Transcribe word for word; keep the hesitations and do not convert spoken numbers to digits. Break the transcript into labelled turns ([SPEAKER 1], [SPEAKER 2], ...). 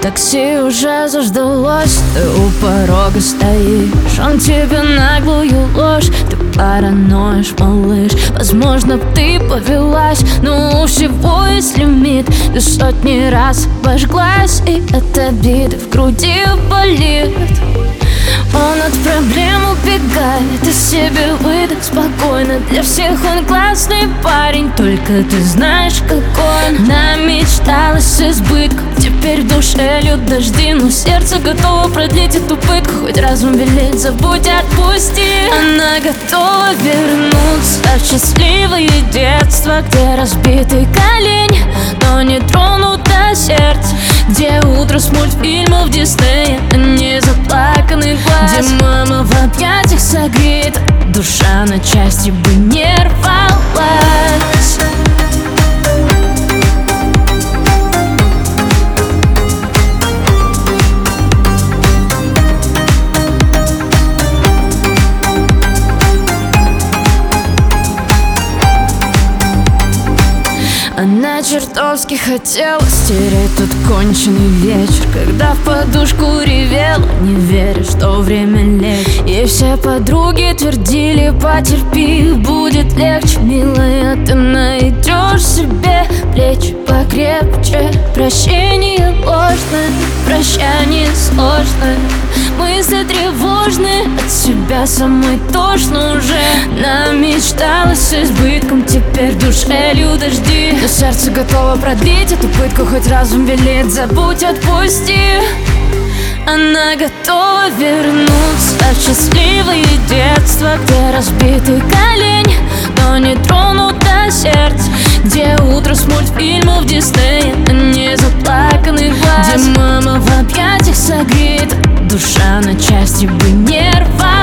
[SPEAKER 1] Такси уже заждалось, ты у порога стоишь. Он тебе наглую ложь, ты параноишь, малыш. Возможно, ты повелась, но у всего есть лимит. Ты сотни раз обожглась, и от обиды в груди болит. Он от проблем убегает, из себе выдох спокойно. Для всех он классный парень, только ты знаешь, какой он. Намечталась с избытком, теперь в душе льют дожди, но сердце готово продлить эту пытку. Хоть разум велит, забудь, отпусти. Она готова вернуться в счастливое детство, где разбитый колени, но не тронуто сердце, где утро с мультфильмов Диснея, а не заплаканный глаз, где мама в объятиях согрета, душа на части бы не рвалась. Она чертовски хотела стереть тот конченый вечер, когда в подушку ревела, не веря, что время лечит. И все подруги твердили: потерпи, будет легче, милая. Ты найдешь себе плечи покрепче. Прощение ложное, прощание сложное, мысли тревожные, от себя самой тошно уже. Намечталась с избытком, теперь в душе льют дожди, но сердце готово продлить эту пытку. Хоть разум велит, забудь, отпусти. Она готова вернуться в счастливое детство, где разбитый колени, но не тронуто сердце, где утро с мультфильмов Диснея, а не заплаканный глаз, где мама в объятиях согрета, душа на части бы не рвалась.